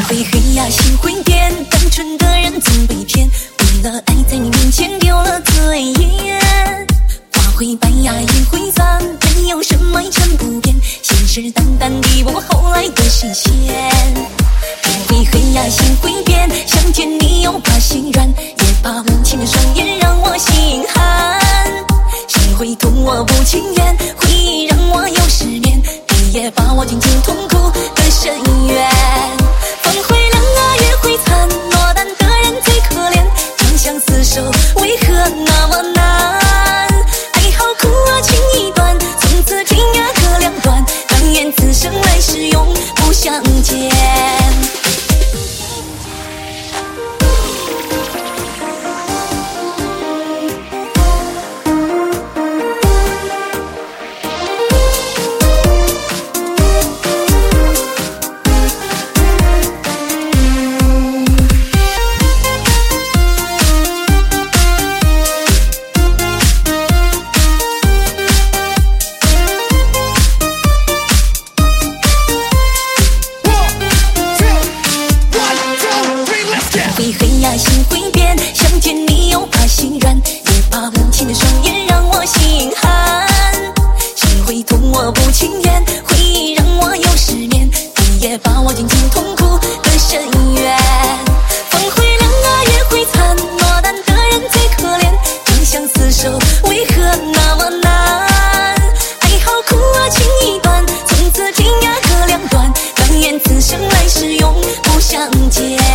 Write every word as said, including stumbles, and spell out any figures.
会黑呀，心会变，单纯的人总被骗，为了爱在你面前丢了尊严。花会败呀，叶会残，没有什么一成不变，信誓旦旦的我后来的实现。天会黑呀，心会变，想见你又怕心软，也怕无情的双眼让我心寒。心会痛我不情愿，会让我有失眠，你也把我紧紧痛苦的深渊。风会凉啊，月会残，落单的人最可怜，长相厮守为何那么难？爱好苦啊，情一段，从此天涯各两端，但愿此生来世永不相见。会黑呀，心会变，想见你又怕心软，也怕无情的双眼让我心寒。心会痛我不情愿，会让我有失眠，你也把我紧紧痛苦的深渊。风会凉啊，月会残，落单的人最可怜，长相厮守为何那么难？爱好苦啊，情一段，从此天涯各两端，但愿此生来世永不相见。